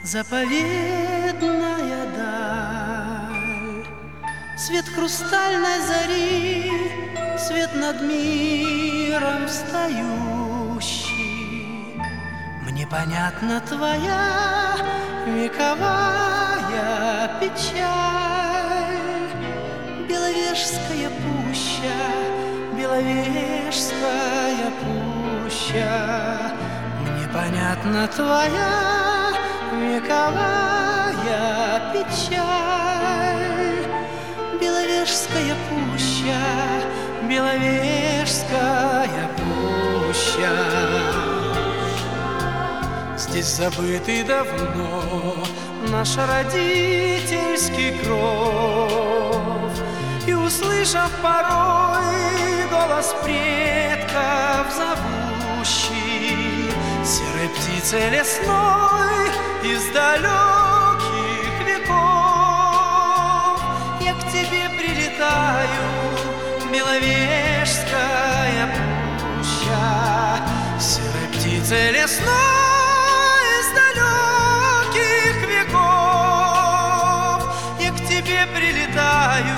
Заповедная даль, свет хрустальной зари, свет над миром встающий. Мне понятна твоя вековая печаль. Беловежская пуща, Беловежская пуща. Мне понятна твоя вековая печаль. Беловежская пуща, Беловежская пуща. Здесь забытый давно наш родительский кров, и, услышав порой голос предков зовущий, серой птицей лесной из далеких веков, я к тебе прилетаю, Беловежская пуща. Серой птицей лесной из далеких веков, я к тебе прилетаю,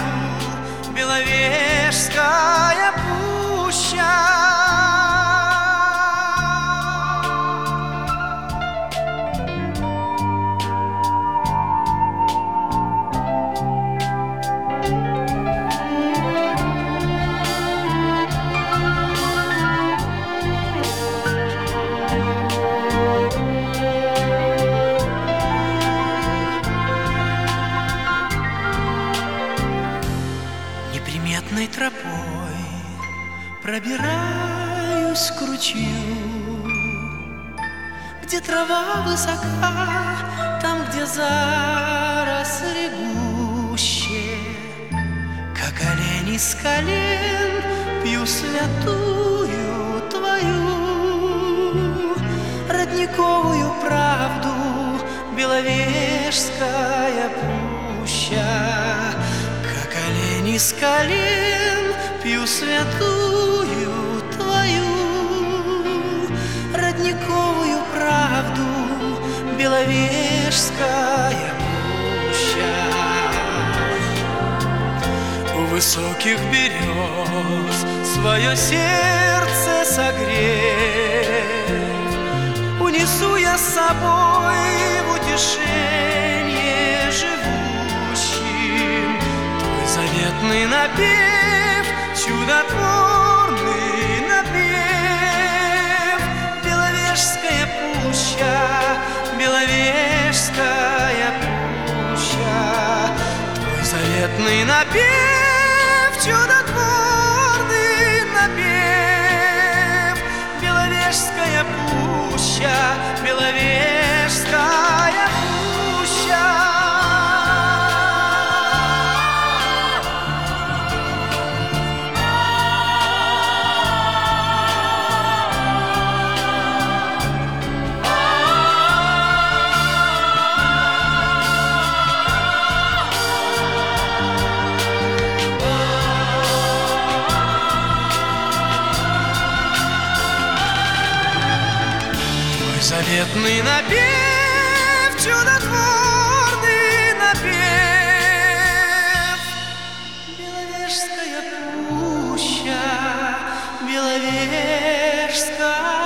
Беловежская пуща. Неприметной тропой пробираюсь к ручью, где трава высока, там, где заросли гуще. Как олень из колен пью святую твою родниковую правду, Беловежская пуща. Из колен пью святую твою родниковую правду, Беловежская пуща. У высоких берез свое сердце согрев, унесу я с собой в утешение живущим заветный напев, чудотворный напев. Беловежская пуща, Беловежская пуща. Твой заветный напев, чудотворный напев. Беловежская пуща, Беловежская пуща. Заветный напев, чудотворный напев. Беловежская пуща, Беловежская